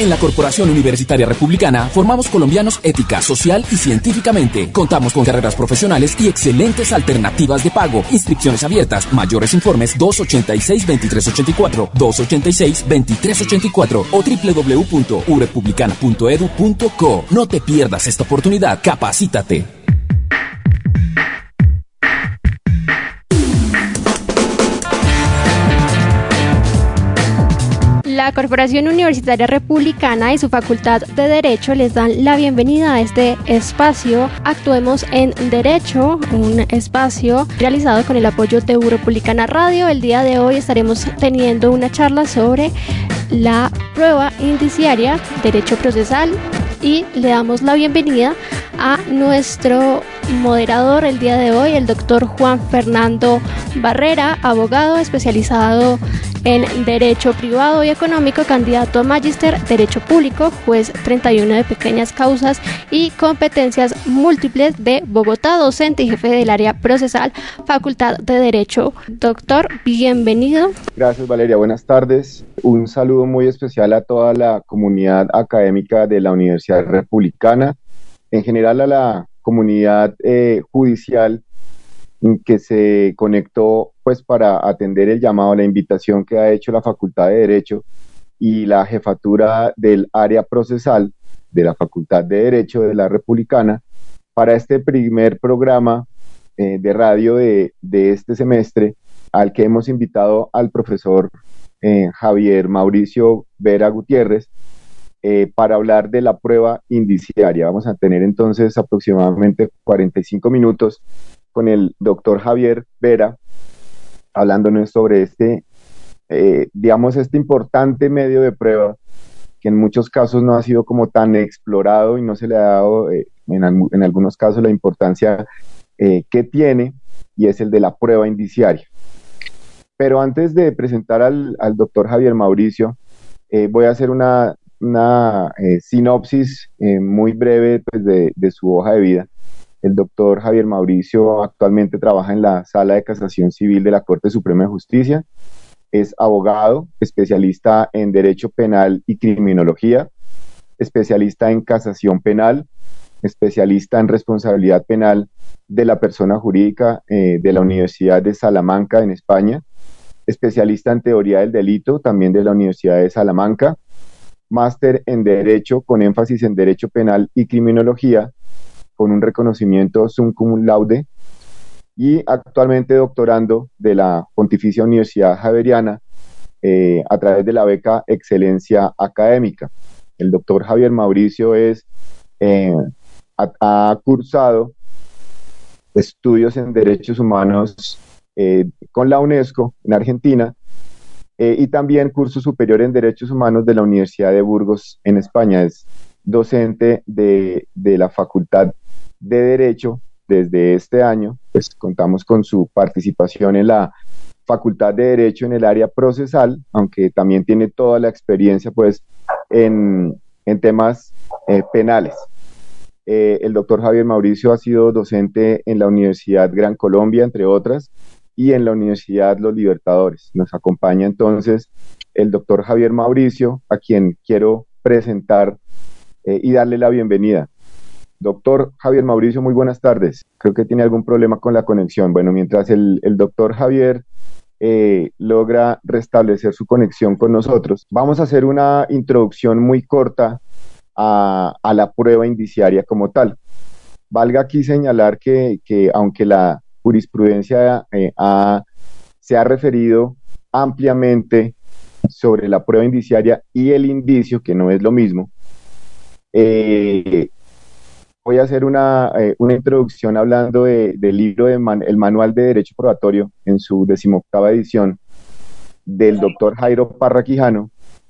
En la Corporación Universitaria Republicana formamos colombianos ética, social y científicamente. Contamos con carreras profesionales y excelentes alternativas de pago. Inscripciones abiertas. Mayores informes 286-2384, 286-2384 o www.urepublicana.edu.co. No te pierdas esta oportunidad. Capacítate. La Corporación Universitaria Republicana y su Facultad de Derecho les dan la bienvenida a este espacio Actuemos en Derecho, un espacio realizado con el apoyo de Republicana Radio. El día de hoy estaremos teniendo una charla sobre la prueba indiciaria, derecho procesal, y le damos la bienvenida a nuestro moderador el día de hoy, el doctor Juan Fernando Barrera, abogado especializado en Derecho Privado y Económico, candidato a Magíster, Derecho Público, juez 31 de pequeñas causas y competencias múltiples de Bogotá, docente y jefe del área procesal, Facultad de Derecho. Doctor, bienvenido. Gracias, Valeria. Buenas tardes. Un saludo muy especial a toda la comunidad académica de la Universidad Republicana, en general a la comunidad judicial que se conectó pues para atender el llamado, la invitación que ha hecho la Facultad de Derecho y la jefatura del área procesal de la Facultad de Derecho de la Republicana para este primer programa de radio de este semestre, al que hemos invitado al profesor Javier Mauricio Vera Gutiérrez para hablar de la prueba indiciaria. Vamos a tener entonces aproximadamente 45 minutos con el doctor Javier Vera, hablándonos sobre este importante medio de prueba que en muchos casos no ha sido como tan explorado y no se le ha dado en algunos casos la importancia que tiene, y es el de la prueba indiciaria. Pero antes de presentar al doctor Javier Mauricio, voy a hacer una sinopsis muy breve pues, de su hoja de vida. El doctor Javier Mauricio actualmente trabaja en la Sala de Casación Civil de la Corte Suprema de Justicia. Es abogado, especialista en Derecho Penal y Criminología, especialista en Casación Penal, especialista en Responsabilidad Penal de la Persona Jurídica de la Universidad de Salamanca en España, especialista en Teoría del Delito también de la Universidad de Salamanca, máster en Derecho con énfasis en Derecho Penal y Criminología, con un reconocimiento sum cum laude, y actualmente doctorando de la Pontificia Universidad Javeriana a través de la beca Excelencia Académica. El doctor Javier Mauricio ha cursado estudios en Derechos Humanos con la UNESCO en Argentina, y también curso superior en Derechos Humanos de la Universidad de Burgos en España. Es docente de la Facultad de Derecho desde este año. Pues contamos con su participación en la Facultad de Derecho en el área procesal, aunque también tiene toda la experiencia pues en temas penales. El doctor Javier Mauricio ha sido docente en la Universidad Gran Colombia, entre otras, y en la Universidad Los Libertadores. Nos acompaña entonces el doctor Javier Mauricio, a quien quiero presentar y darle la bienvenida. Doctor Javier Mauricio, muy buenas tardes. Creo que tiene algún problema con la conexión. Bueno, mientras el doctor Javier logra restablecer su conexión con nosotros, vamos a hacer una introducción muy corta a la prueba indiciaria como tal. Valga aquí señalar que aunque la jurisprudencia se ha referido ampliamente sobre la prueba indiciaria y el indicio, que no es lo mismo, voy a hacer una introducción hablando del libro el Manual de Derecho Probatorio en su 18ª edición del doctor Jairo Parra Quijano,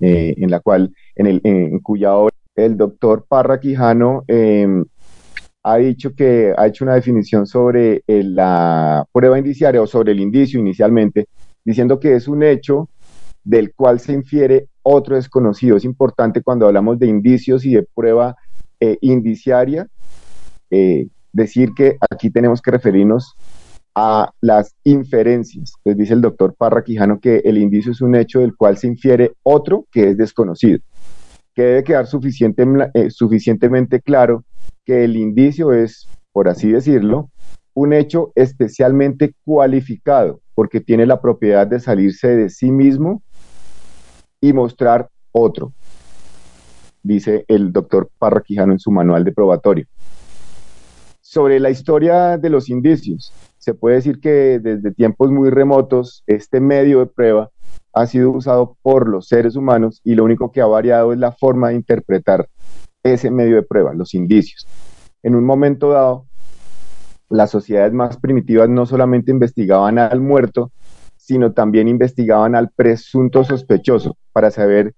en cuya obra el doctor Parra Quijano ha dicho que ha hecho una definición sobre la prueba indiciaria o sobre el indicio inicialmente, diciendo que es un hecho del cual se infiere otro desconocido. Es importante cuando hablamos de indicios y de prueba indiciaria, decir que aquí tenemos que referirnos a las inferencias. Entonces dice el doctor Parra Quijano que el indicio es un hecho del cual se infiere otro que es desconocido. que debe quedar suficientemente claro que el indicio es, por así decirlo, un hecho especialmente cualificado, porque tiene la propiedad de salirse de sí mismo y mostrar otro, dice el doctor Parra Quijano en su manual de probatorio. Sobre la historia de los indicios, se puede decir que desde tiempos muy remotos este medio de prueba ha sido usado por los seres humanos y lo único que ha variado es la forma de interpretar ese medio de prueba, los indicios. En un momento dado, las sociedades más primitivas no solamente investigaban al muerto, sino también investigaban al presunto sospechoso para saber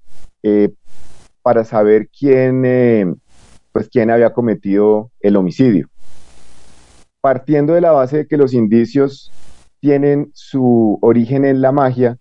quién había cometido el homicidio. Partiendo de la base de que los indicios tienen su origen en la magia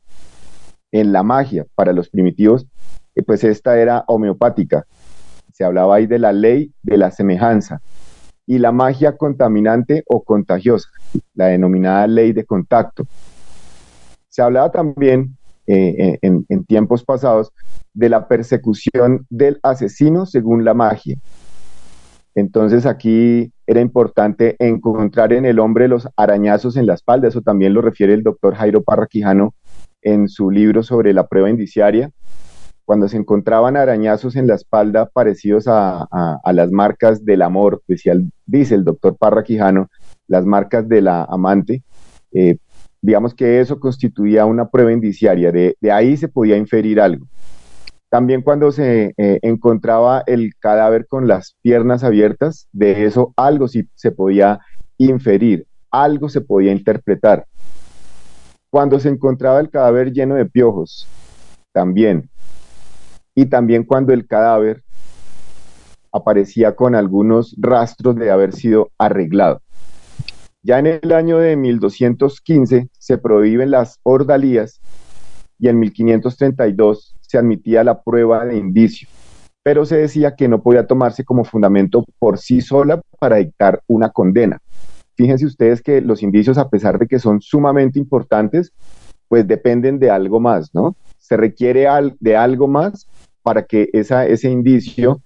para los primitivos, pues esta era homeopática. Se hablaba ahí de la ley de la semejanza y la magia contaminante o contagiosa, la denominada ley de contacto. Se hablaba también en tiempos pasados de la persecución del asesino según la magia. Entonces aquí era importante encontrar en el hombre los arañazos en la espalda, eso también lo refiere el doctor Jairo Parra Quijano en su libro sobre la prueba indiciaria. Cuando se encontraban arañazos en la espalda parecidos a las marcas del amor, dice el doctor Parra Quijano, las marcas de la amante, digamos que eso constituía una prueba indiciaria, de ahí se podía inferir algo. También cuando se encontraba el cadáver con las piernas abiertas, de eso algo sí se podía inferir, algo se podía interpretar. Cuando se encontraba el cadáver lleno de piojos, también. Y también cuando el cadáver aparecía con algunos rastros de haber sido arreglado. Ya en el año de 1215 se prohíben las ordalías y en 1532 se admitía la prueba de indicio, pero se decía que no podía tomarse como fundamento por sí sola para dictar una condena. Fíjense ustedes que los indicios, a pesar de que son sumamente importantes, pues dependen de algo más, ¿no? Se requiere de algo más para que ese indicio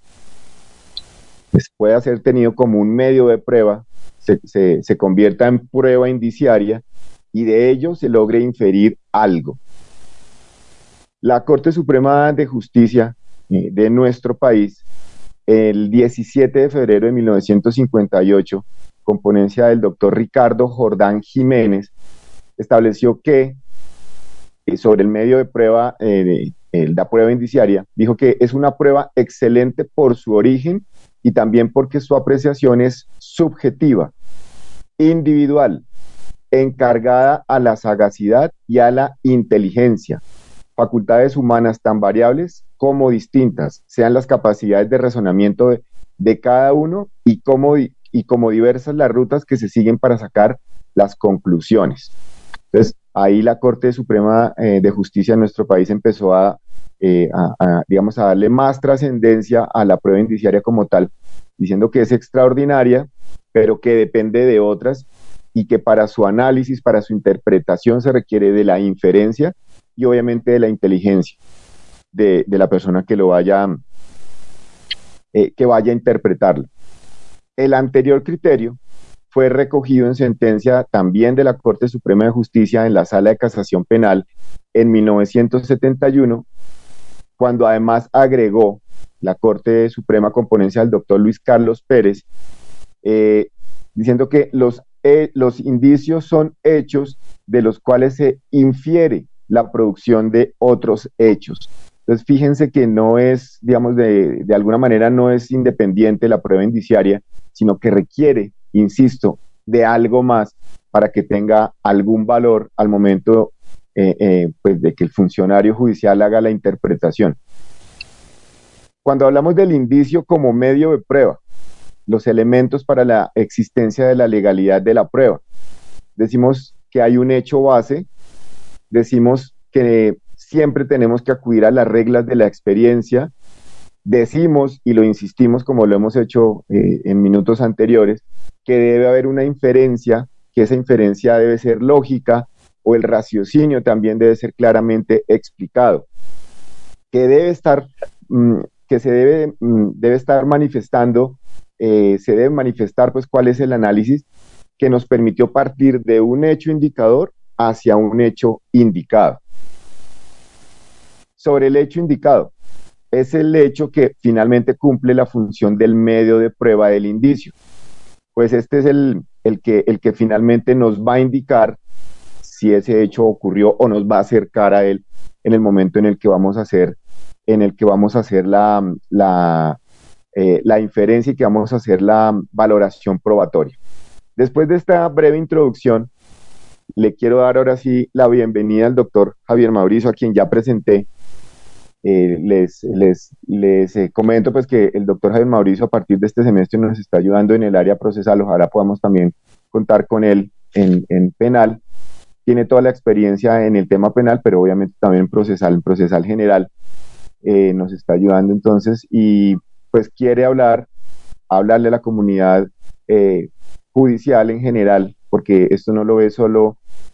pues, pueda ser tenido como un medio de prueba, se convierta en prueba indiciaria y de ello se logre inferir algo. La Corte Suprema de Justicia de nuestro país, el 17 de febrero de 1958, con ponencia del doctor Ricardo Jordán Jiménez, estableció que sobre el medio de prueba, la prueba indiciaria, dijo que es una prueba excelente por su origen y también porque su apreciación es subjetiva, individual, encargada a la sagacidad y a la inteligencia, facultades humanas tan variables como distintas, sean las capacidades de razonamiento de cada uno y como diversas las rutas que se siguen para sacar las conclusiones. Entonces, ahí la Corte Suprema de Justicia de nuestro país empezó a darle más trascendencia a la prueba indiciaria como tal, diciendo que es extraordinaria, pero que depende de otras y que para su análisis, para su interpretación se requiere de la inferencia y obviamente de la inteligencia de la persona que vaya a interpretarlo. El anterior criterio fue recogido en sentencia también de la Corte Suprema de Justicia en la Sala de Casación Penal en 1971, cuando además agregó la Corte Suprema con ponencia del doctor Luis Carlos Pérez, diciendo que los indicios son hechos de los cuales se infiere la producción de otros hechos. Entonces, fíjense que no es, digamos, de alguna manera no es independiente la prueba indiciaria, sino que requiere, insisto, de algo más para que tenga algún valor al momento pues de que el funcionario judicial haga la interpretación. Cuando hablamos del indicio como medio de prueba, los elementos para la existencia de la legalidad de la prueba, decimos que hay un hecho base, decimos que siempre tenemos que acudir a las reglas de la experiencia, decimos y lo insistimos como lo hemos hecho en minutos anteriores, que debe haber una inferencia, que esa inferencia debe ser lógica o el raciocinio también debe ser claramente explicado, que debe estar que se debe estar manifestando, se debe manifestar pues cuál es el análisis que nos permitió partir de un hecho indicador hacia un hecho indicado. Sobre el hecho indicado, es el hecho que finalmente cumple la función del medio de prueba del indicio. Pues este es el que finalmente nos va a indicar si ese hecho ocurrió o nos va a acercar a él en el momento en el que vamos a hacer, la inferencia y que vamos a hacer la valoración probatoria. Después de esta breve introducción, le quiero dar ahora sí la bienvenida al doctor Javier Mauricio, a quien ya presenté. Les comento pues que el doctor Javier Mauricio a partir de este semestre nos está ayudando en el área procesal. Ojalá podamos también contar con él en penal. Tiene toda la experiencia en el tema penal, pero obviamente también en procesal general. Nos está ayudando entonces y pues quiere hablarle a la comunidad judicial en general, porque esto no lo ven solo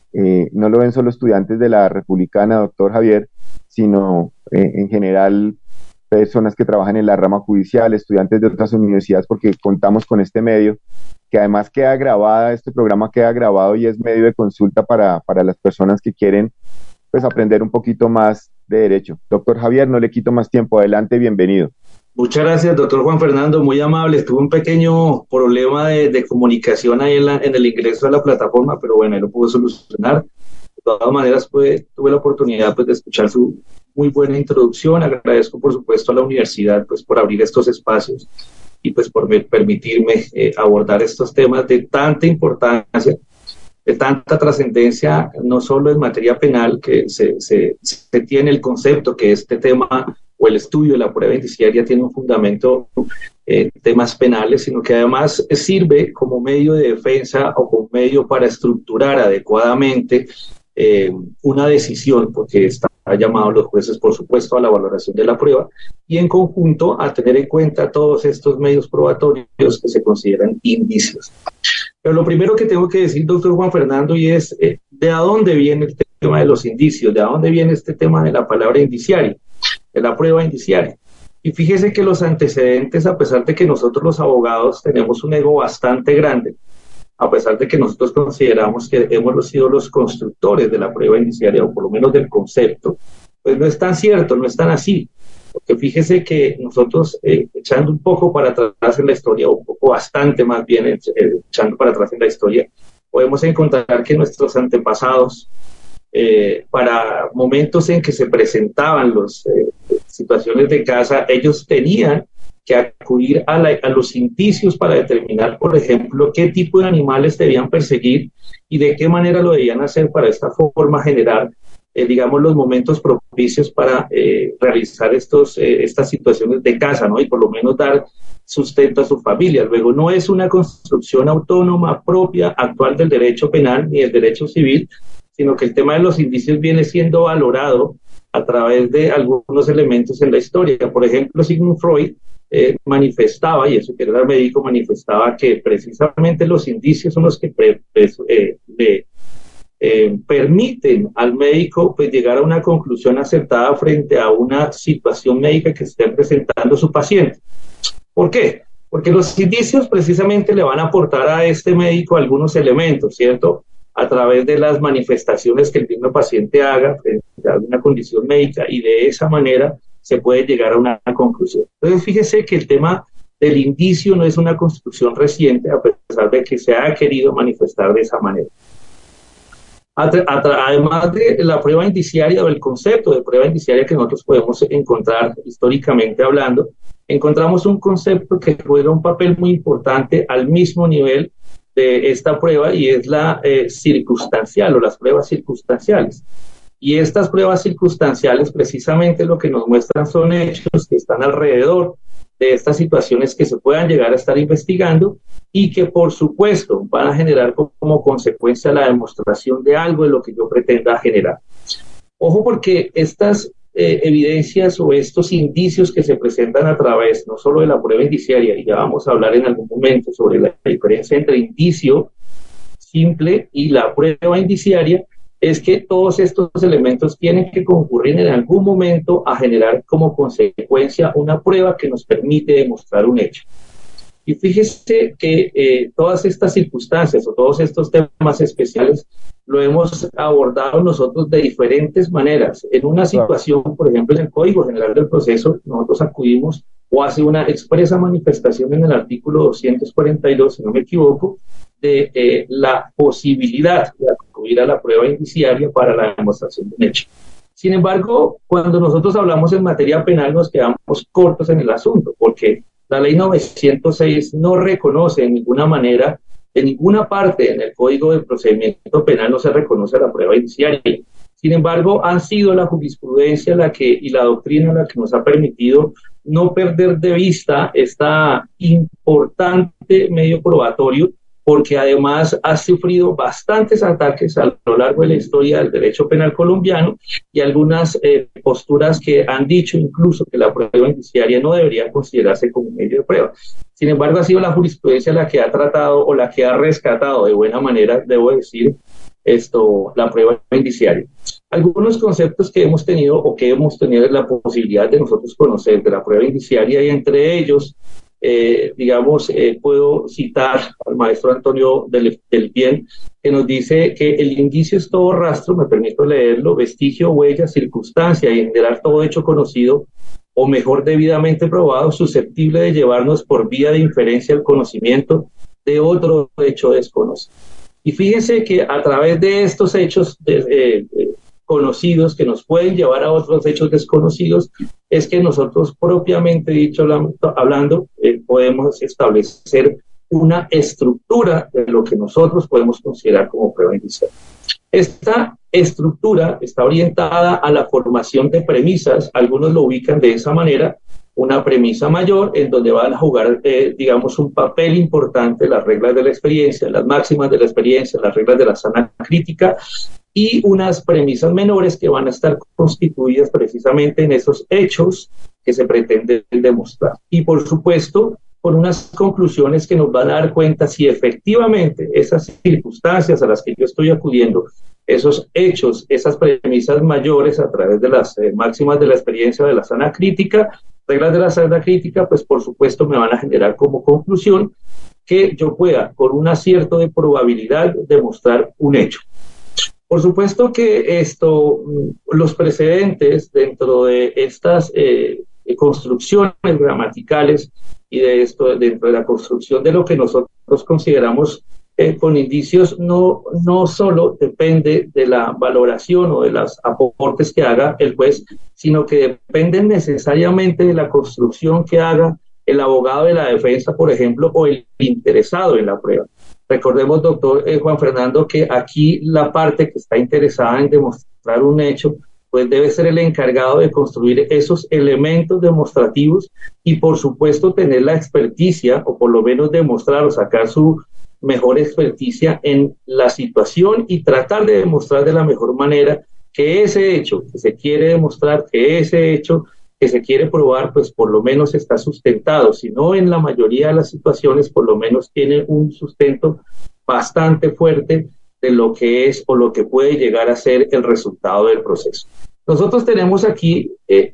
estudiantes de la Republicana, doctor Javier, sino en general personas que trabajan en la rama judicial, estudiantes de otras universidades, porque contamos con este medio, que además este programa queda grabado y es medio de consulta para las personas que quieren pues aprender un poquito más de derecho. Doctor Javier, no le quito más tiempo, adelante, bienvenido. Muchas gracias, doctor Juan Fernando, muy amable. Tuve un pequeño problema de comunicación ahí en el ingreso a la plataforma, pero bueno, ahí lo pude solucionar. De todas maneras, tuve la oportunidad pues, de escuchar su muy buena introducción. Agradezco, por supuesto, a la universidad pues, por abrir estos espacios y pues por permitirme abordar estos temas de tanta importancia, de tanta trascendencia, no solo en materia penal, que se tiene el concepto que este tema o el estudio de la prueba indiciaria tiene un fundamento en temas penales, sino que además sirve como medio de defensa o como medio para estructurar adecuadamente una decisión, porque están llamados los jueces, por supuesto, a la valoración de la prueba y en conjunto a tener en cuenta todos estos medios probatorios que se consideran indicios. Pero lo primero que tengo que decir, doctor Juan Fernando, y es ¿de dónde viene el tema de los indicios? ¿De dónde viene este tema de la palabra indiciaria, de la prueba indiciaria? Y fíjese que los antecedentes, a pesar de que nosotros los abogados tenemos un ego bastante grande, a pesar de que nosotros consideramos que hemos sido los constructores de la prueba indiciaria, o por lo menos del concepto, pues no es tan cierto, no es tan así. Porque fíjese que nosotros, echando un poco para atrás en la historia, o un poco bastante más bien echando para atrás en la historia, podemos encontrar que nuestros antepasados, para momentos en que se presentaban las situaciones de caza, ellos tenían que acudir a los indicios para determinar, por ejemplo, qué tipo de animales debían perseguir y de qué manera lo debían hacer para esta forma generar, digamos, los momentos propicios para realizar estas situaciones de caza, ¿no? Y por lo menos dar sustento a su familia. Luego, no es una construcción autónoma propia actual del derecho penal ni del derecho civil, sino que el tema de los indicios viene siendo valorado a través de algunos elementos en la historia. Por ejemplo, Sigmund Freud manifestaba, y eso que era médico, manifestaba que precisamente los indicios son los que permiten al médico pues, llegar a una conclusión acertada frente a una situación médica que esté presentando su paciente. ¿Por qué? Porque los indicios precisamente le van a aportar a este médico algunos elementos, ¿cierto? A través de las manifestaciones que el mismo paciente haga frente a alguna condición médica, y de esa manera se puede llegar a una conclusión. Entonces, fíjese que el tema del indicio no es una construcción reciente, a pesar de que se ha querido manifestar de esa manera. Además de la prueba indiciaria o el concepto de prueba indiciaria que nosotros podemos encontrar históricamente hablando, encontramos un concepto que juega un papel muy importante al mismo nivel de esta prueba, y es la circunstancial o las pruebas circunstanciales. Y estas pruebas circunstanciales precisamente lo que nos muestran son hechos que están alrededor de estas situaciones que se puedan llegar a estar investigando y que por supuesto van a generar como consecuencia la demostración de algo de lo que yo pretenda generar. Ojo, porque estas evidencias o estos indicios que se presentan a través no solo de la prueba indiciaria, y ya vamos a hablar en algún momento sobre la diferencia entre indicio simple y la prueba indiciaria, es que todos estos elementos tienen que concurrir en algún momento a generar como consecuencia una prueba que nos permite demostrar un hecho. Y fíjese que todas estas circunstancias o todos estos temas especiales lo hemos abordado nosotros de diferentes maneras. En una situación, por ejemplo, en el Código General del Proceso, nosotros acudimos o hace una expresa manifestación en el artículo 242, si no me equivoco, de la posibilidad de acudir a la prueba indiciaria para la demostración de un hecho. Sin embargo, cuando nosotros hablamos en materia penal nos quedamos cortos en el asunto, porque la ley 906 no reconoce en ninguna manera, en ninguna parte en el Código de Procedimiento Penal no se reconoce la prueba indiciaria. Sin embargo, han sido la jurisprudencia y la doctrina la que nos ha permitido no perder de vista esta importante medio probatorio, porque además ha sufrido bastantes ataques a lo largo de la historia del derecho penal colombiano y algunas posturas que han dicho incluso que la prueba indiciaria no debería considerarse como un medio de prueba. Sin embargo, ha sido la jurisprudencia la que ha tratado o la que ha rescatado de buena manera, debo decir, la prueba indiciaria. Algunos conceptos que hemos tenido la posibilidad de nosotros conocer de la prueba indiciaria, y entre ellos puedo citar al maestro Antonio del Bien, que nos dice que el indicio es todo rastro, me permito leerlo, vestigio, huella, circunstancia y en general todo hecho conocido, o mejor debidamente probado, susceptible de llevarnos por vía de inferencia al conocimiento de otro hecho desconocido. Y fíjense que a través de estos hechos conocidos que nos pueden llevar a otros hechos desconocidos, es que nosotros propiamente dicho hablando, podemos establecer una estructura de lo que nosotros podemos considerar como prueba indiciaria. Esta estructura está orientada a la formación de premisas, algunos lo ubican de esa manera, una premisa mayor en donde van a jugar, un papel importante las reglas de la experiencia, las máximas de la experiencia, las reglas de la sana crítica, y unas premisas menores que van a estar constituidas precisamente en esos hechos que se pretenden demostrar. Y por supuesto, con unas conclusiones que nos van a dar cuenta si efectivamente esas circunstancias a las que yo estoy acudiendo, esos hechos, esas premisas mayores a través de las máximas de la experiencia de la sana crítica, reglas de la sana crítica, pues por supuesto me van a generar como conclusión que yo pueda, con un acierto de probabilidad, demostrar un hecho. Por supuesto que los precedentes dentro de estas construcciones gramaticales y dentro de la construcción de lo que nosotros consideramos con indicios, no solo depende de la valoración o de los aportes que haga el juez, sino que dependen necesariamente de la construcción que haga el abogado de la defensa, por ejemplo, o el interesado en la prueba. Recordemos, doctor Juan Fernando, que aquí la parte que está interesada en demostrar un hecho, pues debe ser el encargado de construir esos elementos demostrativos y, por supuesto, tener la experticia, o por lo menos demostrar o sacar su mejor experticia en la situación y tratar de demostrar de la mejor manera que ese hecho que se quiere demostrar, que ese hecho que se quiere probar, pues por lo menos está sustentado, si no en la mayoría de las situaciones, por lo menos tiene un sustento bastante fuerte de lo que es o lo que puede llegar a ser el resultado del proceso. Nosotros tenemos aquí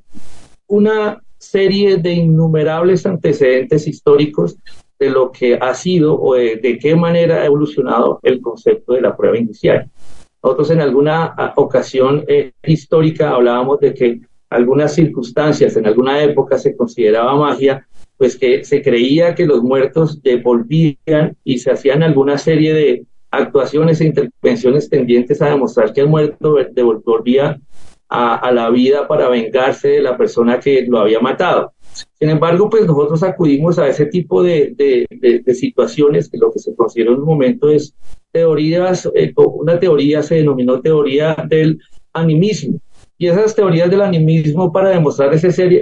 una serie de innumerables antecedentes históricos de lo que ha sido o de qué manera ha evolucionado el concepto de la prueba indiciaria. Nosotros en alguna ocasión histórica hablábamos de que algunas circunstancias, en alguna época se consideraba magia, pues que se creía que los muertos devolvían y se hacían alguna serie de actuaciones e intervenciones tendientes a demostrar que el muerto volvía a la vida para vengarse de la persona que lo había matado. Sin embargo, pues nosotros acudimos a ese tipo de situaciones que lo que se considera en un momento es teorías, una teoría se denominó teoría del animismo. Y esas teorías del animismo, para demostrar esa serie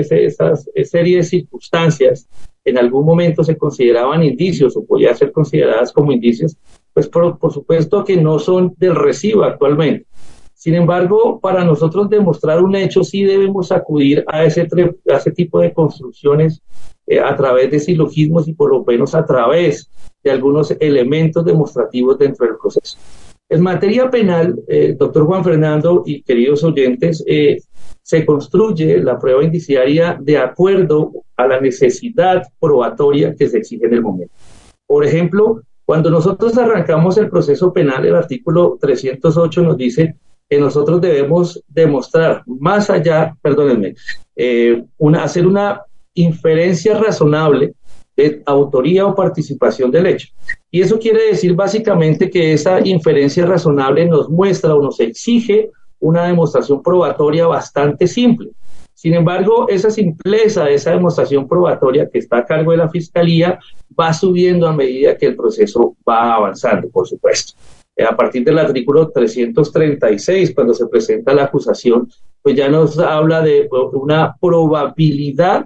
de circunstancias, en algún momento se consideraban indicios o podían ser consideradas como indicios, pues por supuesto que no son del recibo actualmente. Sin embargo, para nosotros demostrar un hecho sí debemos acudir a ese tipo de construcciones a través de silogismos y por lo menos a través de algunos elementos demostrativos dentro del proceso. En materia penal, doctor Juan Fernando y queridos oyentes, se construye la prueba indiciaria de acuerdo a la necesidad probatoria que se exige en el momento. Por ejemplo, cuando nosotros arrancamos el proceso penal, el artículo 308 nos dice que nosotros debemos demostrar más allá, perdónenme, hacer una inferencia razonable de autoría o participación del hecho. Y eso quiere decir básicamente que esa inferencia razonable nos muestra o nos exige una demostración probatoria bastante simple. Sin embargo, esa simpleza de esa demostración probatoria que está a cargo de la Fiscalía va subiendo a medida que el proceso va avanzando, por supuesto. A partir del artículo 336, cuando se presenta la acusación, pues ya nos habla de una probabilidad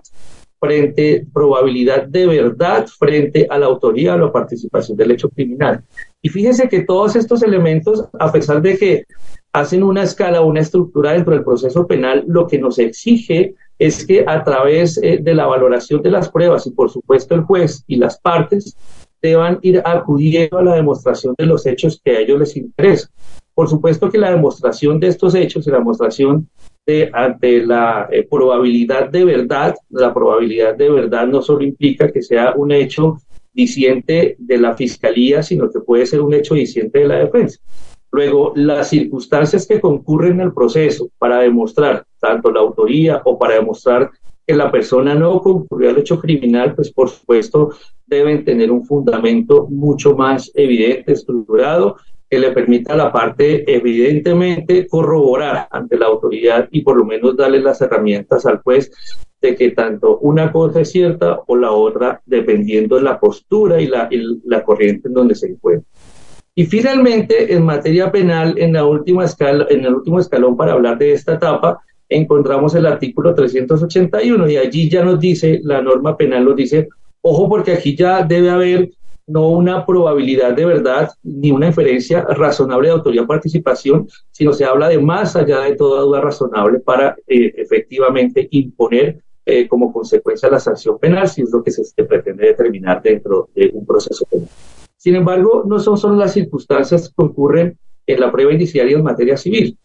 de verdad frente a la autoría o la participación del hecho criminal. Y fíjense que todos estos elementos, a pesar de que hacen una escala, una estructura dentro del proceso penal, lo que nos exige es que a través de la valoración de las pruebas y por supuesto el juez y las partes deban ir acudiendo a la demostración de los hechos que a ellos les interesan. Por supuesto que la demostración de estos hechos y la demostración ante la probabilidad de verdad, la probabilidad de verdad no solo implica que sea un hecho diciente de la Fiscalía, sino que puede ser un hecho diciente de la defensa. Luego, las circunstancias que concurren en el proceso para demostrar tanto la autoría o para demostrar que la persona no concurrió al hecho criminal, pues por supuesto deben tener un fundamento mucho más evidente, estructurado, que le permita a la parte evidentemente corroborar ante la autoridad y por lo menos darle las herramientas al juez de que tanto una cosa es cierta o la otra, dependiendo de la postura y la corriente en donde se encuentra. Y finalmente, en materia penal, en el último escalón para hablar de esta etapa, encontramos el artículo 381 y allí ya nos dice, la norma penal nos dice, ojo porque aquí ya debe haber no una probabilidad de verdad ni una inferencia razonable de autoría o participación, sino se habla de más allá de toda duda razonable para efectivamente imponer como consecuencia la sanción penal, si es lo que se pretende determinar dentro de un proceso penal. Sin embargo, no son solo las circunstancias que ocurren en la prueba indiciaria en materia civil.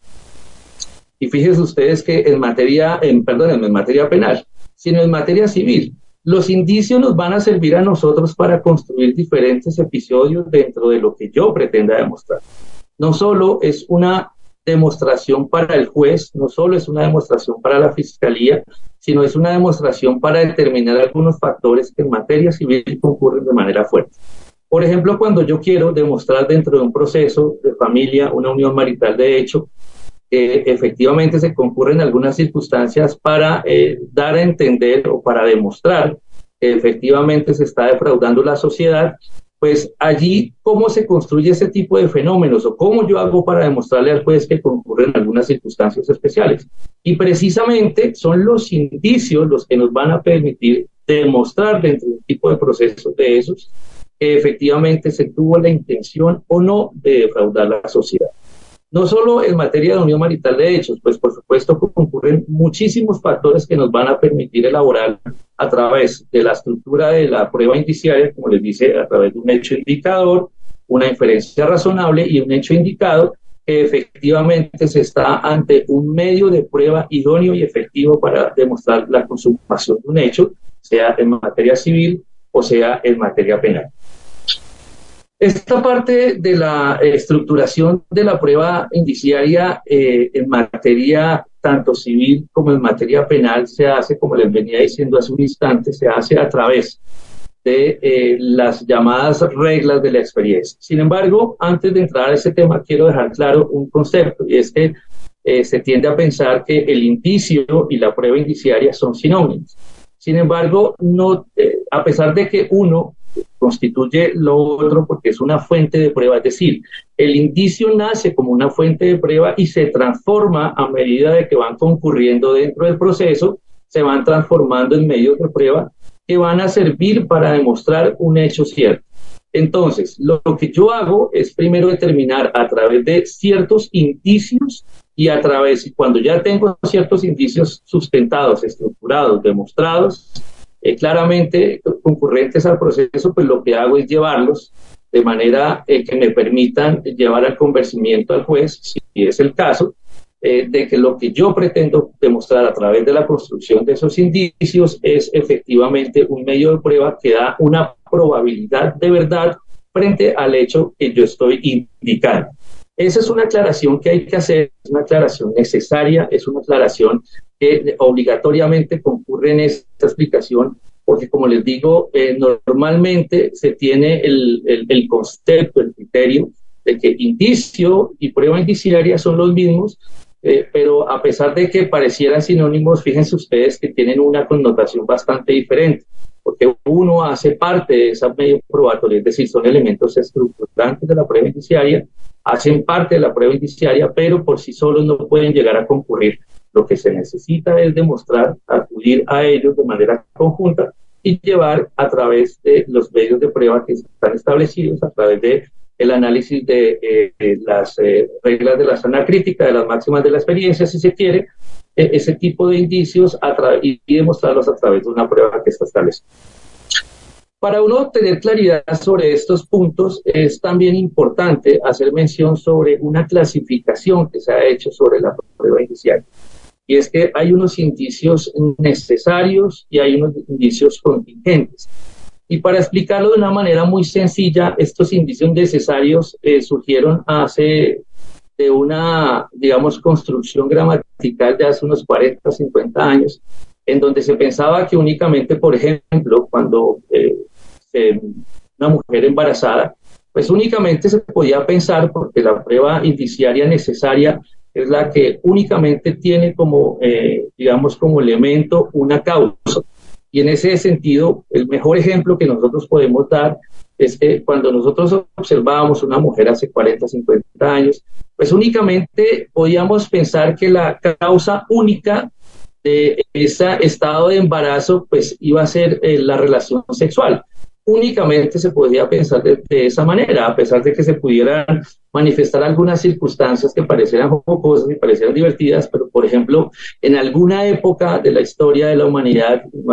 Y fíjense ustedes que en materia penal, sino en materia civil. Los indicios nos van a servir a nosotros para construir diferentes episodios dentro de lo que yo pretenda demostrar. No solo es una demostración para el juez, no solo es una demostración para la Fiscalía, sino es una demostración para determinar algunos factores que en materia civil concurren de manera fuerte. Por ejemplo, cuando yo quiero demostrar dentro de un proceso de familia, una unión marital de hecho, efectivamente se concurren algunas circunstancias para dar a entender o para demostrar que efectivamente se está defraudando la sociedad, pues allí cómo se construye ese tipo de fenómenos o cómo yo hago para demostrarle al juez que concurren algunas circunstancias especiales. Y precisamente son los indicios los que nos van a permitir demostrar dentro de un tipo de procesos de esos que efectivamente se tuvo la intención o no de defraudar la sociedad. No solo en materia de unión marital de hechos, pues por supuesto concurren muchísimos factores que nos van a permitir elaborar a través de la estructura de la prueba indiciaria, como les dice, a través de un hecho indicador, una inferencia razonable y un hecho indicado, que efectivamente se está ante un medio de prueba idóneo y efectivo para demostrar la consumación de un hecho, sea en materia civil o sea en materia penal. Esta parte de la estructuración de la prueba indiciaria en materia tanto civil como en materia penal se hace, como les venía diciendo hace un instante, se hace a través de las llamadas reglas de la experiencia. Sin embargo, antes de entrar a ese tema, quiero dejar claro un concepto, y es que se tiende a pensar que el indicio y la prueba indiciaria son sinónimos. Sin embargo, no, a pesar de que uno constituye lo otro porque es una fuente de prueba, es decir, el indicio nace como una fuente de prueba y se transforma a medida de que van concurriendo dentro del proceso, se van transformando en medios de prueba que van a servir para demostrar un hecho cierto. Entonces, lo que yo hago es primero determinar a través de ciertos indicios y a través, cuando ya tengo ciertos indicios sustentados, estructurados, demostrados, claramente concurrentes al proceso, pues lo que hago es llevarlos de manera que me permitan llevar al convencimiento al juez, si es el caso, de que lo que yo pretendo demostrar a través de la construcción de esos indicios es efectivamente un medio de prueba que da una probabilidad de verdad frente al hecho que yo estoy indicando. Esa es una aclaración que hay que hacer, es una aclaración necesaria, es una aclaración que obligatoriamente concurre en esta explicación, porque como les digo, normalmente se tiene el concepto, el criterio de que indicio y prueba indiciaria son los mismos, pero a pesar de que parecieran sinónimos, fíjense ustedes que tienen una connotación bastante diferente, porque uno hace parte de esa medio probatoria, es decir, son elementos estructurantes de la prueba indiciaria, hacen parte de la prueba indiciaria, pero por sí solos no pueden llegar a concurrir. Lo que se necesita es demostrar, acudir a ellos de manera conjunta y llevar a través de los medios de prueba que están establecidos, a través de el análisis de las reglas de la sana crítica, de las máximas de la experiencia, si se quiere, ese tipo de indicios y demostrarlos a través de una prueba que está establecida. Para uno tener claridad sobre estos puntos, es también importante hacer mención sobre una clasificación que se ha hecho sobre la prueba inicial. Y es que hay unos indicios necesarios y hay unos indicios contingentes. Y para explicarlo de una manera muy sencilla, estos indicios necesarios surgieron de una, digamos, construcción gramatical de hace unos 40, 50 años, en donde se pensaba que únicamente, por ejemplo, cuando una mujer embarazada, pues únicamente se podía pensar, porque la prueba indiciaria necesaria es la que únicamente tiene como, digamos, como elemento una causa. Y en ese sentido, el mejor ejemplo que nosotros podemos dar es que cuando nosotros observábamos una mujer hace 40, 50 años, pues únicamente podíamos pensar que la causa única de ese estado de embarazo pues iba a ser la relación sexual. Únicamente se podía pensar de esa manera, a pesar de que se pudieran manifestar algunas circunstancias que parecieran jocosas y parecieran divertidas, pero por ejemplo, en alguna época de la historia de la humanidad, no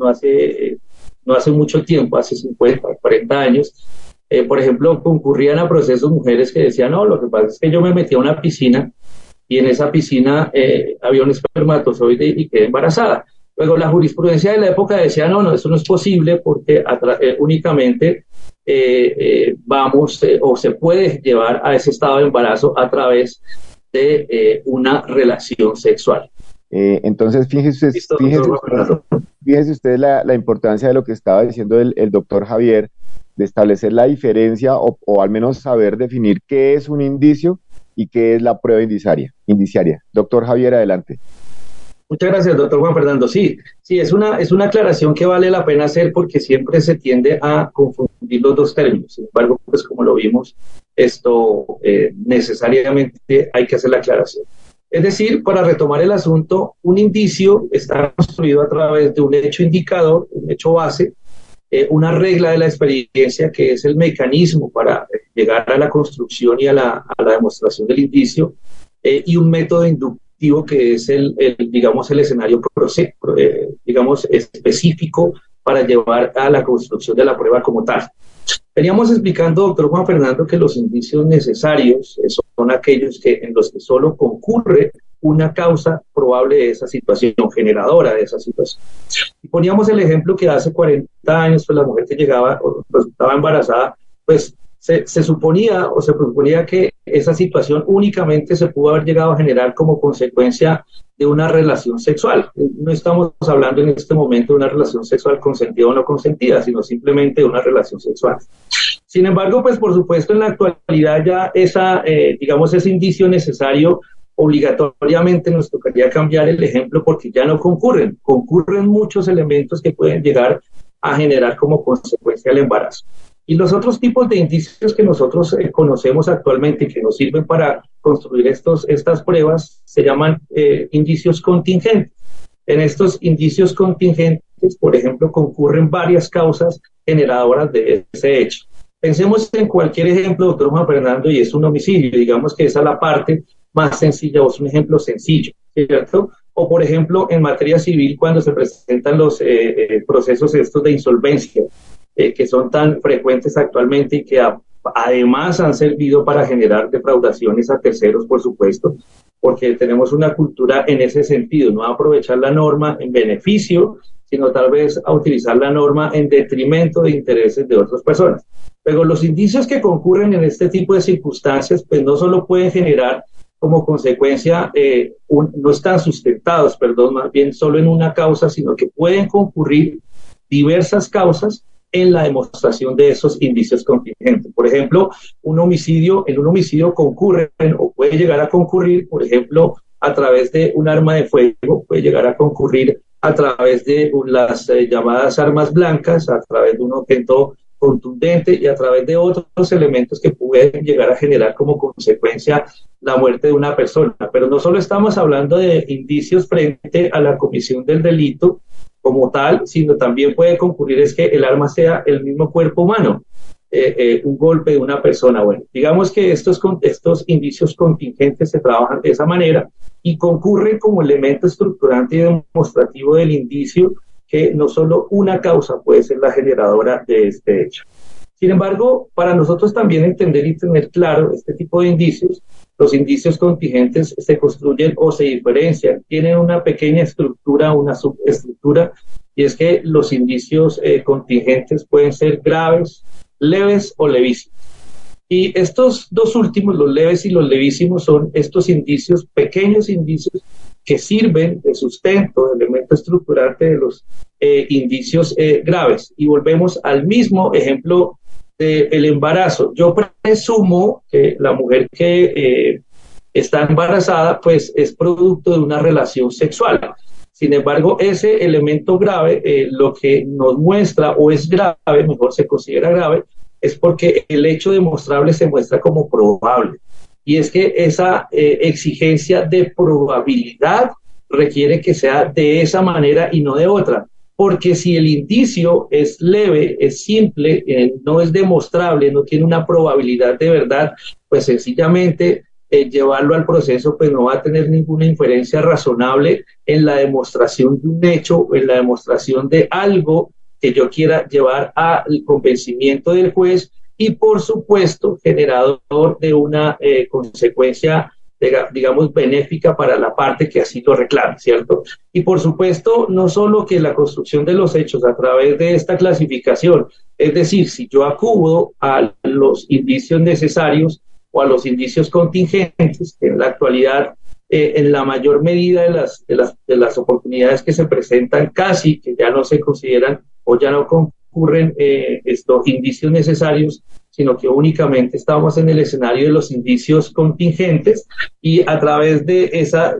hace mucho tiempo, hace 50, 40 años, por ejemplo, concurrían a procesos mujeres que decían, no, lo que pasa es que yo me metí a una piscina y en esa piscina había un espermatozoide y quedé embarazada. Luego la jurisprudencia de la época decía, no, eso no es posible porque únicamente o se puede llevar a ese estado de embarazo a través de una relación sexual. Entonces, fíjese usted la importancia de lo que estaba diciendo el doctor Javier, de establecer la diferencia o al menos saber definir qué es un indicio y qué es la prueba indiciaria. Doctor Javier, adelante. Muchas gracias, doctor Juan Fernando. Sí, es una aclaración que vale la pena hacer porque siempre se tiende a confundir los dos términos. Sin embargo, pues como lo vimos, esto necesariamente hay que hacer la aclaración. Es decir, para retomar el asunto, un indicio está construido a través de un hecho indicador, un hecho base, una regla de la experiencia que es el mecanismo para llegar a la construcción y a la demostración del indicio, y un método inductivo que es el escenario específico para llevar a la construcción de la prueba como tal. Veníamos explicando, doctor Juan Fernando, que los indicios necesarios son aquellos en los que solo concurre una causa probable de esa situación, generadora de esa situación. Y poníamos el ejemplo que hace 40 años, pues la mujer que llegaba o estaba embarazada, pues se suponía o se proponía que esa situación únicamente se pudo haber llegado a generar como consecuencia de una relación sexual. No estamos hablando en este momento de una relación sexual consentida o no consentida, sino simplemente de una relación sexual. Sin embargo, pues por supuesto en la actualidad ya ese indicio necesario obligatoriamente nos tocaría cambiar el ejemplo porque ya no concurren muchos elementos que pueden llegar a generar como consecuencia el embarazo. Y los otros tipos de indicios que nosotros conocemos actualmente y que nos sirven para construir estas pruebas se llaman indicios contingentes. En estos indicios contingentes, por ejemplo, concurren varias causas generadoras de ese hecho. Pensemos en cualquier ejemplo, doctor Juan Fernando, y es un homicidio. Digamos que esa es la parte más sencilla o es un ejemplo sencillo, ¿cierto? O, por ejemplo, en materia civil, cuando se presentan los procesos estos de insolvencia. que son tan frecuentes actualmente y que además han servido para generar defraudaciones a terceros, por supuesto, porque tenemos una cultura en ese sentido, no a aprovechar la norma en beneficio, sino tal vez a utilizar la norma en detrimento de intereses de otras personas. Pero los indicios que concurren en este tipo de circunstancias, pues no solo pueden generar como consecuencia, no están sustentados, más bien solo en una causa, sino que pueden concurrir diversas causas en la demostración de esos indicios contingentes. Por ejemplo, en un homicidio concurren o puede llegar a concurrir, por ejemplo, a través de un arma de fuego, puede llegar a concurrir a través de las llamadas armas blancas, a través de un objeto contundente y a través de otros elementos que pueden llegar a generar como consecuencia la muerte de una persona. Pero no solo estamos hablando de indicios frente a la comisión del delito como tal, sino también puede concurrir es que el arma sea el mismo cuerpo humano, un golpe de una persona. Bueno, digamos que estos indicios contingentes se trabajan de esa manera y concurren como elemento estructurante y demostrativo del indicio, que no solo una causa puede ser la generadora de este hecho. Sin embargo, para nosotros también entender y tener claro este tipo de indicios, los indicios contingentes se construyen o se diferencian, tienen una pequeña estructura, una subestructura, y es que los indicios contingentes pueden ser graves, leves o levísimos. Y estos dos últimos, los leves y los levísimos, son estos indicios, pequeños indicios, que sirven de sustento, de elemento estructurante de los indicios graves. Y volvemos al mismo ejemplo del embarazo. Yo presumo que la mujer que está embarazada, pues es producto de una relación sexual. Sin embargo, ese elemento grave, lo que nos muestra, o es grave, mejor se considera grave, es porque el hecho demostrable se muestra como probable. Y es que esa exigencia de probabilidad requiere que sea de esa manera y no de otra. Porque si el indicio es leve, es simple, no es demostrable, no tiene una probabilidad de verdad, pues sencillamente llevarlo al proceso pues no va a tener ninguna inferencia razonable en la demostración de un hecho o en la demostración de algo que yo quiera llevar al convencimiento del juez y, por supuesto, generador de una consecuencia, digamos, benéfica para la parte que así lo reclame, ¿cierto? Y, por supuesto, no solo que la construcción de los hechos a través de esta clasificación, es decir, si yo acudo a los indicios necesarios o a los indicios contingentes, que en la actualidad, en la mayor medida de las oportunidades que se presentan, casi que ya no se consideran o ya no concurren estos indicios necesarios, sino que únicamente estamos en el escenario de los indicios contingentes, y a través de esa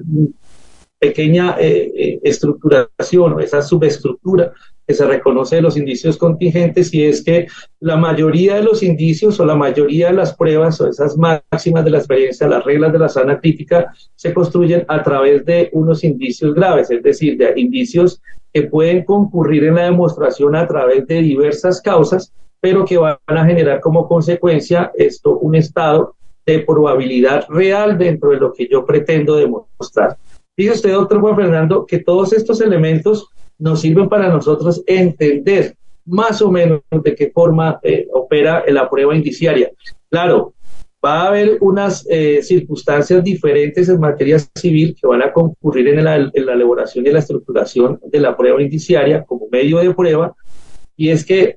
pequeña estructuración o esa subestructura que se reconoce de los indicios contingentes, y es que la mayoría de los indicios o la mayoría de las pruebas o esas máximas de la experiencia, las reglas de la sana crítica, se construyen a través de unos indicios graves, es decir, de indicios que pueden concurrir en la demostración a través de diversas causas, pero que van a generar como consecuencia un estado de probabilidad real dentro de lo que yo pretendo demostrar. Dice usted, doctor Juan Fernando, que todos estos elementos nos sirven para nosotros entender más o menos de qué forma opera la prueba indiciaria. Claro, va a haber unas circunstancias diferentes en materia civil que van a concurrir en la elaboración y la estructuración de la prueba indiciaria como medio de prueba, y es que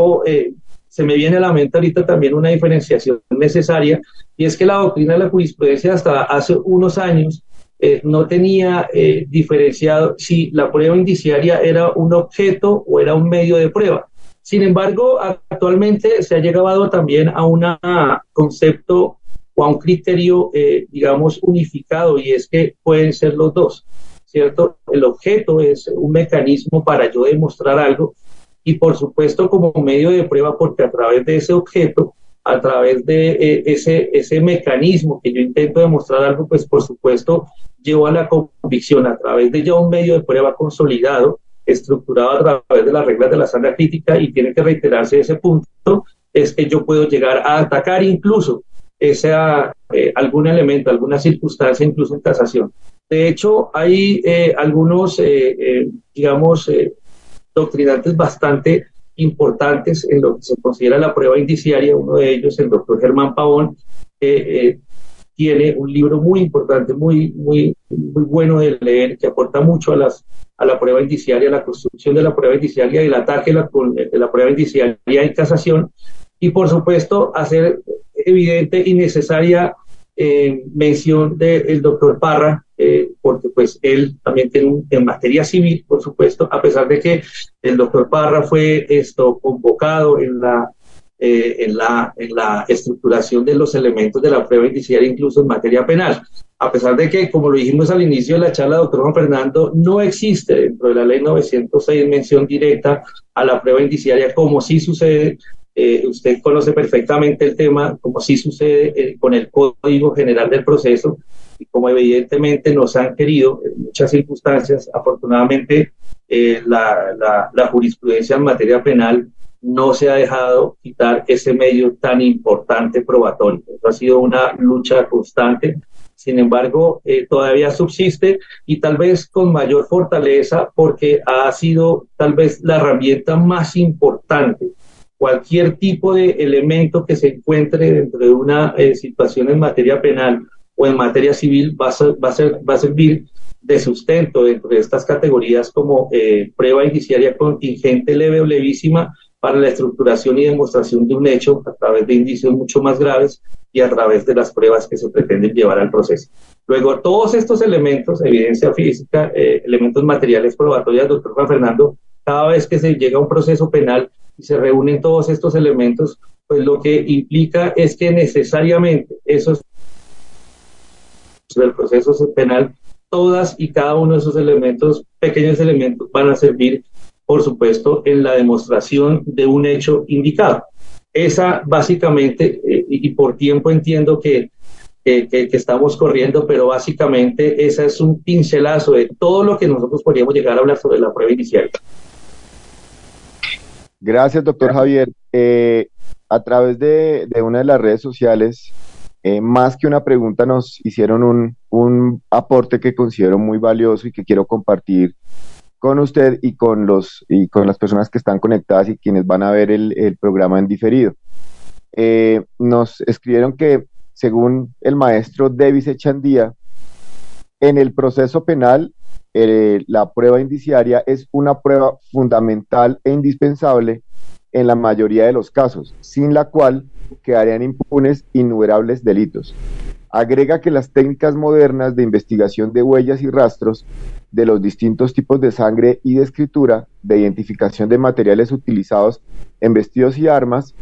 se me viene a la mente ahorita también una diferenciación necesaria, y es que la doctrina de la jurisprudencia hasta hace unos años no tenía diferenciado si la prueba indiciaria era un objeto o era un medio de prueba. Sin embargo, actualmente se ha llegado también a un concepto o a un criterio, digamos, unificado, y es que pueden ser los dos, ¿cierto? El objeto es un mecanismo para yo demostrar algo, y por supuesto como medio de prueba, porque a través de ese objeto, a través de ese mecanismo que yo intento demostrar algo, pues por supuesto llevo a la convicción a través de ya un medio de prueba consolidado, estructurado a través de las reglas de la sana crítica, y tiene que reiterarse ese punto, es que yo puedo llegar a atacar incluso algún elemento, alguna circunstancia, incluso en casación. De hecho, hay algunos, digamos, doctrinantes bastante importantes en lo que se considera la prueba indiciaria. Uno de ellos, el doctor Germán Pavón, tiene un libro muy importante, muy bueno de leer, que aporta mucho a la prueba indiciaria, a la construcción de la prueba indiciaria y el ataque de la prueba indiciaria en casación. Y por supuesto, hacer evidente y necesaria mención del doctor Parra, porque pues él también tiene en materia civil, por supuesto, a pesar de que el doctor Parra fue convocado en la estructuración de los elementos de la prueba indiciaria, incluso en materia penal. A pesar de que, como lo dijimos al inicio de la charla, doctor Juan Fernando, no existe dentro de la ley 906 mención directa a la prueba indiciaria, como sí sucede, usted conoce perfectamente el tema, como sí sucede con el Código General del Proceso, y como evidentemente nos han querido en muchas circunstancias, afortunadamente la jurisprudencia en materia penal no se ha dejado quitar ese medio tan importante probatorio. Eso ha sido una lucha constante. Sin embargo, todavía subsiste y tal vez con mayor fortaleza porque ha sido tal vez la herramienta más importante. Cualquier tipo de elemento que se encuentre dentro de una situación en materia penal o en materia civil va a servir de sustento dentro de estas categorías como prueba indiciaria contingente, leve o levísima, para la estructuración y demostración de un hecho a través de indicios mucho más graves y a través de las pruebas que se pretenden llevar al proceso. Luego, todos estos elementos, evidencia física, elementos materiales probatorios, doctor Juan Fernando, cada vez que se llega a un proceso penal y se reúnen todos estos elementos, pues lo que implica es que necesariamente esos del proceso penal, todas y cada uno de esos elementos, pequeños elementos, van a servir, por supuesto, en la demostración de un hecho indicado. Esa básicamente, y por tiempo entiendo que estamos corriendo, pero básicamente esa es un pincelazo de todo lo que nosotros podríamos llegar a hablar sobre la prueba inicial. Gracias, doctor Javier. A través de una de las redes sociales, más que una pregunta, nos hicieron un aporte que considero muy valioso y que quiero compartir con usted y con las personas que están conectadas y quienes van a ver el programa en diferido. Nos escribieron que, según el maestro Davis Echandía, en el proceso penal, la prueba indiciaria es una prueba fundamental e indispensable en la mayoría de los casos, sin la cual quedarían impunes innumerables delitos. Agrega que las técnicas modernas de investigación de huellas y rastros de los distintos tipos de sangre y de escritura, de identificación de materiales utilizados en vestidos y armas,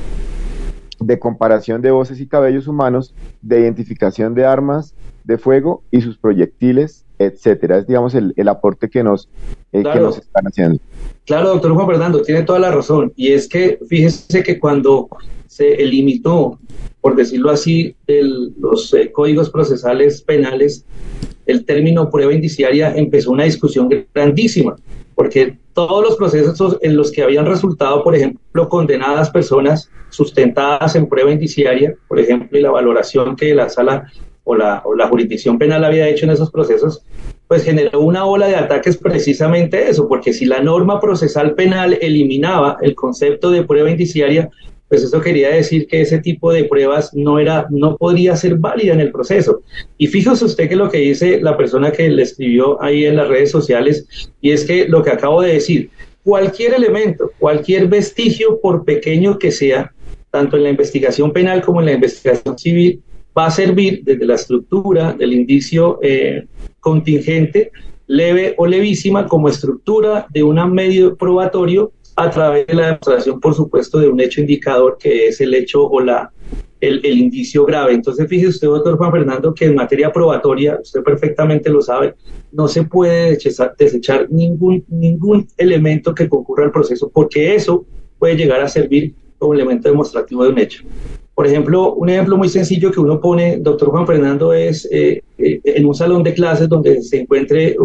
de comparación de voces y cabellos humanos, de identificación de armas de fuego y sus proyectiles, etcétera. Es, digamos, el aporte que nos están haciendo. Claro, doctor Juan Fernando, tiene toda la razón. Y es que, fíjese que cuando se eliminó, por decirlo así, los códigos procesales penales, el término prueba indiciaria, empezó una discusión grandísima, porque todos los procesos en los que habían resultado, por ejemplo, condenadas personas sustentadas en prueba indiciaria, por ejemplo, y la valoración que la sala o la jurisdicción penal había hecho en esos procesos, pues generó una ola de ataques precisamente eso, porque si la norma procesal penal eliminaba el concepto de prueba indiciaria, pues eso quería decir que ese tipo de pruebas no podría ser válida en el proceso. Y fíjese usted que lo que dice la persona que le escribió ahí en las redes sociales, y es que lo que acabo de decir, cualquier elemento, cualquier vestigio, por pequeño que sea, tanto en la investigación penal como en la investigación civil, va a servir desde la estructura del indicio contingente, leve o levísima, como estructura de un medio probatorio a través de la demostración, por supuesto, de un hecho indicador que es el hecho o el indicio grave. Entonces, fíjese usted, doctor Juan Fernando, que en materia probatoria, usted perfectamente lo sabe, no se puede desechar ningún elemento que concurra al proceso, porque eso puede llegar a servir como elemento demostrativo de un hecho. Por ejemplo, un ejemplo muy sencillo que uno pone, doctor Juan Fernando, es en un salón de clases donde se encuentre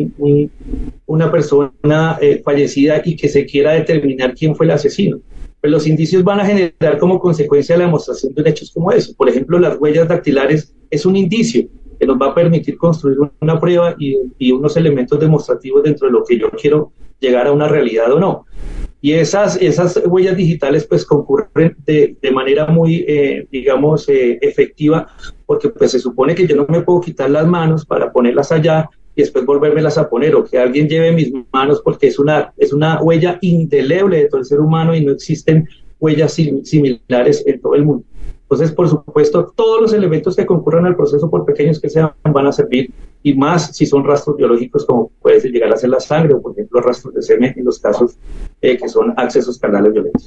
una persona fallecida y que se quiera determinar quién fue el asesino. Pues los indicios van a generar como consecuencia la demostración de hechos como eso. Por ejemplo, las huellas dactilares es un indicio que nos va a permitir construir una prueba y unos elementos demostrativos dentro de lo que yo quiero llegar a una realidad o no. Y esas huellas digitales pues concurren de manera muy, digamos, efectiva, porque pues se supone que yo no me puedo quitar las manos para ponerlas allá y después volvérmelas a poner, o que alguien lleve mis manos, porque es una huella indeleble de todo el ser humano y no existen huellas similares en todo el mundo. Entonces, por supuesto, todos los elementos que concurran al proceso, por pequeños que sean, van a servir, y más si son rastros biológicos, como puede llegar a ser la sangre, o por ejemplo rastros de semen en los casos que son accesos carnales violentos.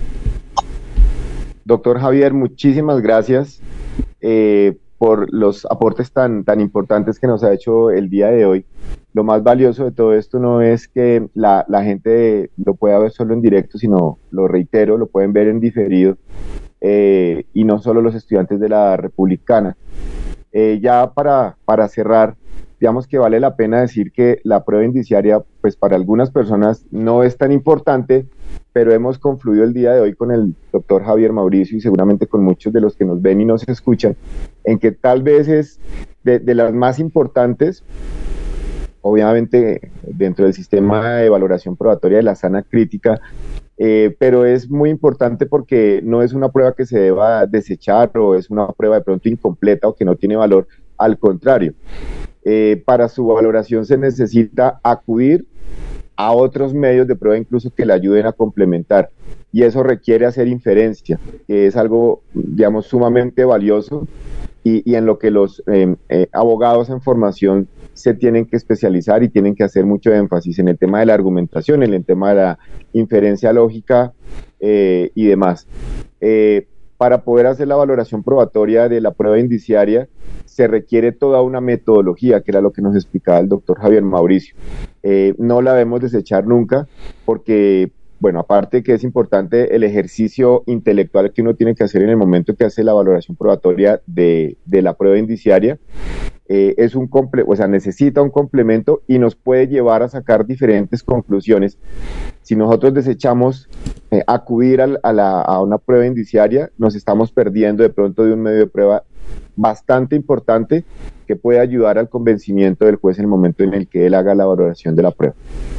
Doctor Javier, muchísimas gracias por los aportes tan importantes que nos ha hecho el día de hoy. Lo más valioso de todo esto no es que la gente lo pueda ver solo en directo, sino, lo reitero, lo pueden ver en diferido, y no solo los estudiantes de la Republicana. Ya para cerrar, digamos que vale la pena decir que la prueba indiciaria, pues para algunas personas no es tan importante, pero hemos confluido el día de hoy con el doctor Javier Mauricio y seguramente con muchos de los que nos ven y nos escuchan, en que tal vez es de las más importantes, obviamente dentro del sistema de valoración probatoria de la sana crítica, pero es muy importante porque no es una prueba que se deba desechar o es una prueba de pronto incompleta o que no tiene valor, al contrario. Para su valoración se necesita acudir a otros medios de prueba incluso que le ayuden a complementar, y eso requiere hacer inferencia, que es algo, digamos, sumamente valioso y en lo que los abogados en formación se tienen que especializar y tienen que hacer mucho énfasis en el tema de la argumentación, en el tema de la inferencia lógica y demás. Para poder hacer la valoración probatoria de la prueba indiciaria se requiere toda una metodología, que era lo que nos explicaba el doctor Javier Mauricio. No la debemos desechar nunca porque, bueno, aparte que es importante el ejercicio intelectual que uno tiene que hacer en el momento que hace la valoración probatoria de la prueba indiciaria, necesita un complemento y nos puede llevar a sacar diferentes conclusiones. Si nosotros desechamos acudir a una prueba indiciaria, nos estamos perdiendo de pronto de un medio de prueba bastante importante que puede ayudar al convencimiento del juez en el momento en el que él haga la valoración de la prueba.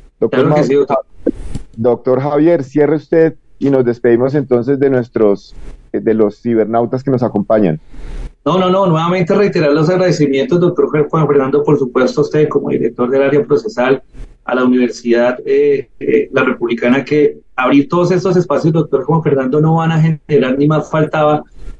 Doctor Javier, cierre usted y nos despedimos entonces de los cibernautas que nos acompañan. No, nuevamente reiterar los agradecimientos, doctor Juan Fernando, por supuesto a usted como director del área procesal, a la Universidad La Republicana, que abrir todos estos espacios, doctor Juan Fernando, no van a generar, ni más faltaba,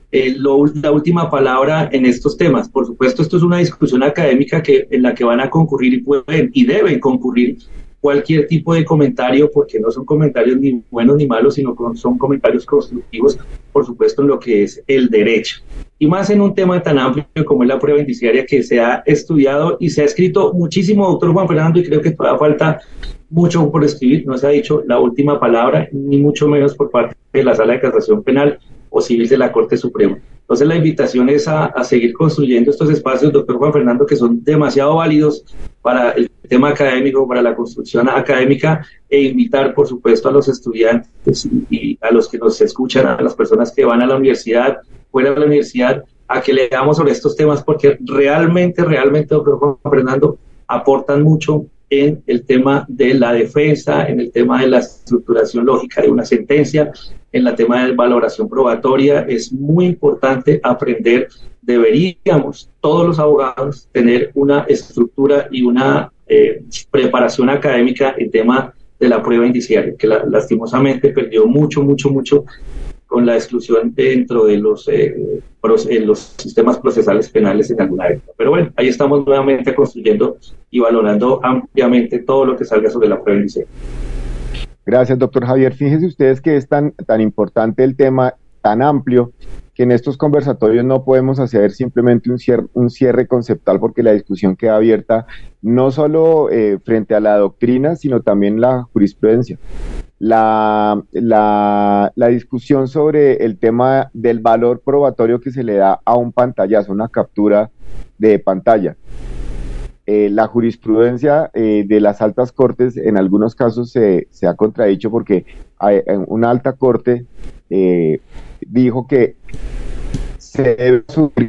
la última palabra en estos temas. Por supuesto, esto es una discusión académica en la que van a concurrir y pueden y deben concurrir cualquier tipo de comentario, porque no son comentarios ni buenos ni malos, sino son comentarios constructivos, por supuesto, en lo que es el derecho. Y más en un tema tan amplio como es la prueba indiciaria, que se ha estudiado y se ha escrito muchísimo, doctor Juan Fernando, y creo que todavía falta mucho por escribir. No se ha dicho la última palabra, ni mucho menos por parte de la Sala de Casación Penal o Civil de la Corte Suprema. Entonces la invitación es a seguir construyendo estos espacios, doctor Juan Fernando, que son demasiado válidos para el tema académico, para la construcción académica, e invitar, por supuesto, a los estudiantes y a los que nos escuchan, a las personas que van a la universidad, fuera de la universidad, a que leamos sobre estos temas, porque realmente, doctor Juan Fernando, aportan mucho en el tema de la defensa, en el tema de la estructuración lógica de una sentencia, en el tema de valoración probatoria. Es muy importante aprender. Deberíamos todos los abogados tener una estructura y una preparación académica en tema de la prueba indiciaria, que lastimosamente perdió mucho con la exclusión dentro de los sistemas procesales penales en alguna época. Pero bueno, ahí estamos nuevamente construyendo y valorando ampliamente todo lo que salga sobre la prueba indiciaria. Gracias, doctor Javier. Fíjense ustedes que es tan importante el tema, tan amplio, que en estos conversatorios no podemos hacer simplemente un cierre conceptual, porque la discusión queda abierta no solo frente a la doctrina, sino también la jurisprudencia. La discusión sobre el tema del valor probatorio que se le da a un pantallazo, una captura de pantalla. La jurisprudencia de las altas cortes en algunos casos se ha contradicho, porque una alta corte dijo que se debe asumir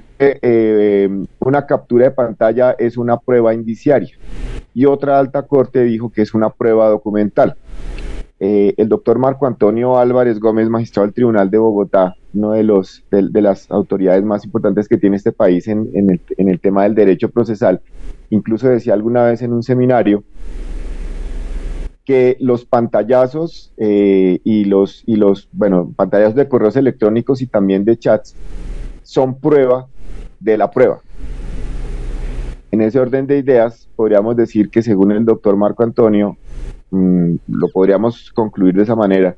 una captura de pantalla es una prueba indiciaria, y otra alta corte dijo que es una prueba documental. el doctor Marco Antonio Álvarez Gómez, magistrado del Tribunal de Bogotá, uno de las autoridades más importantes que tiene este país en el tema del derecho procesal, incluso decía alguna vez en un seminario que los pantallazos pantallazos de correos electrónicos y también de chats son prueba de la prueba. En ese orden de ideas, podríamos decir que según el doctor Marco Antonio, lo podríamos concluir de esa manera,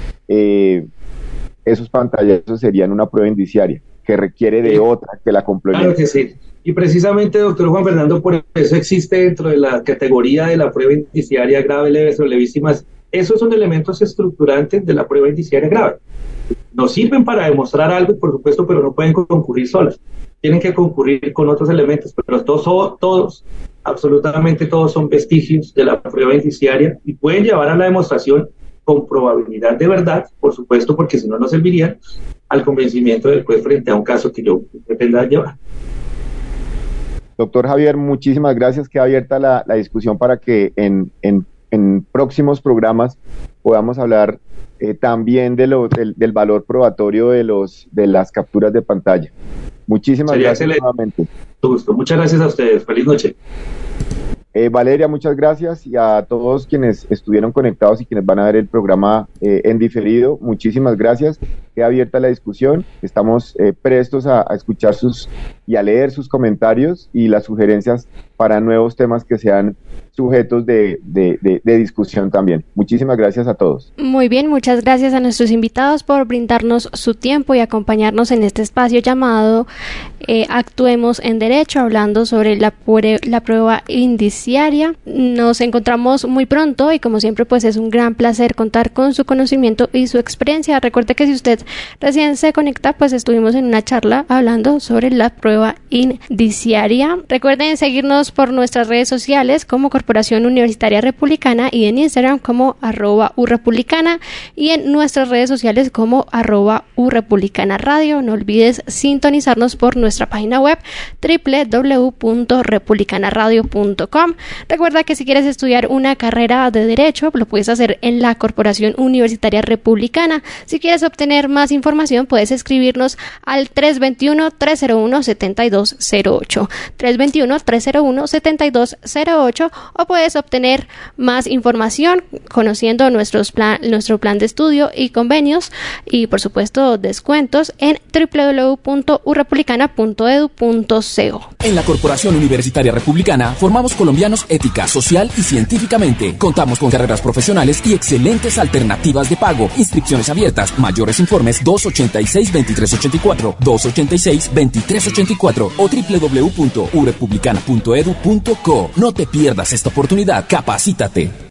esos pantallazos serían una prueba indiciaria que requiere de otra que la complemente. Claro que sí. Y precisamente, doctor Juan Fernando, por eso existe dentro de la categoría de la prueba indiciaria grave, leves o levísimas. Esos son elementos estructurantes de la prueba indiciaria grave. Nos sirven para demostrar algo, por supuesto, pero no pueden concurrir solas. Tienen que concurrir con otros elementos, pero todos, absolutamente todos son vestigios de la prueba indiciaria y pueden llevar a la demostración con probabilidad de verdad, por supuesto, porque si no, no servirían al convencimiento del juez frente a un caso que yo pretenda llevar. Doctor Javier, muchísimas gracias. Queda abierta la discusión para que en próximos programas podamos hablar también del valor probatorio de las capturas de pantalla. Muchísimas gracias nuevamente. Gusto. Muchas gracias a ustedes. Feliz noche. Valeria, muchas gracias, y a todos quienes estuvieron conectados y quienes van a ver el programa en diferido, muchísimas gracias. Queda abierta la discusión, estamos prestos a escuchar y a leer sus comentarios y las sugerencias para nuevos temas que sean sujetos de discusión también. Muchísimas gracias a todos. Muy bien, muchas gracias a nuestros invitados por brindarnos su tiempo y acompañarnos en este espacio llamado Actuemos en Derecho, hablando sobre la prueba indiciaria. Nos encontramos muy pronto y como siempre pues es un gran placer contar con su conocimiento y su experiencia. Recuerde que si usted recién se conecta, pues estuvimos en una charla hablando sobre la prueba indiciaria. Recuerden seguirnos por nuestras redes sociales como Corporación Universitaria Republicana y en Instagram como @urepublicana y en nuestras redes sociales como @urepublicanaradio. No olvides sintonizarnos por nuestra página web www.republicanaradio.com. Recuerda que si quieres estudiar una carrera de Derecho, lo puedes hacer en la Corporación Universitaria Republicana. Si quieres obtener más información, puedes escribirnos al 321-301-7208, 321-301-7208, o puedes obtener más información conociendo nuestro plan de estudio y convenios y, por supuesto, descuentos en www.urepublicana.edu.co. En la Corporación Universitaria Republicana formamos colombianos ética, social y científicamente. Contamos con carreras profesionales y excelentes alternativas de pago. Inscripciones abiertas. Mayores informes 286-2384, 286-2384 o www.urepublicana.edu.co. No te pierdas esta oportunidad. Capacítate.